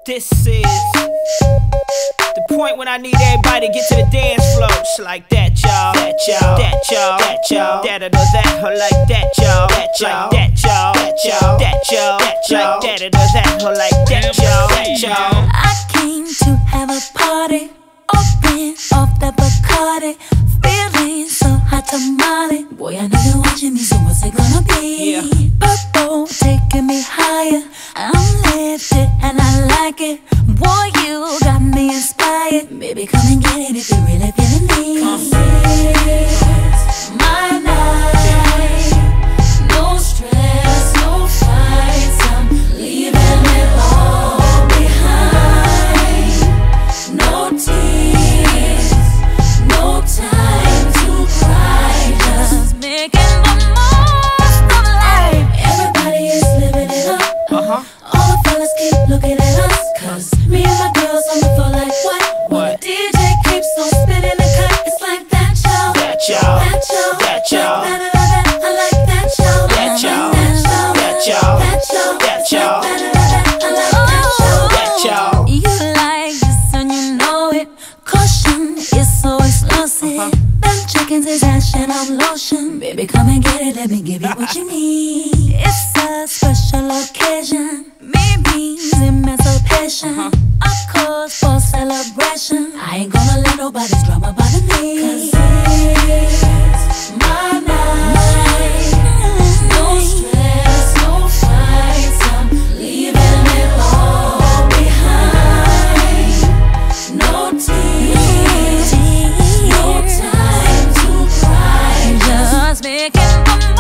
This is the point when I need everybody to get to the dance floor. Just like that, y'all. That, y'all. That, y'all. That, y'all. That, or that, or like that, y'all. That, y'all. That, y'all. That, y'all. That, y'all. That, y'all. That, or that, or like that, y'all. That, y'all. I came to have a party, open off the Bacardi, feeling so hot tamale. Boy, I know you're watching me, so what's it gonna be? Yeah. Purple taking me higher, I'm lifted and I like it. Boy, you got me inspired. Baby, come and get it if you really feeling me. It's my night, no stress, no fights. I'm leaving it all behind. No tears, no time to cry. Just making the most of life. Everybody is living it up. All the fellas keep looking at us, cause me and my girls on the floor like what? What? DJ keeps on spinning the cut. It's like that, y'all. That, y'all. That, y'all. That, y'all. Like that, I like that, y'all. That, y'all. That, y'all. That, y'all. That, y'all. That, y'all. I like that, y'all. That, y'all. You like this and you know it. Caution is so explosive. Them chickens is ash and I'm lotion. Baby, come and get it, let me give you what you need. It's a special occasion. Me means emancipation. A cause for celebration. I ain't gonna let nobody's drama bother me. Cause it's my night. No stress, no fights. I'm leaving it all behind. No tears, no time to cry. Just making the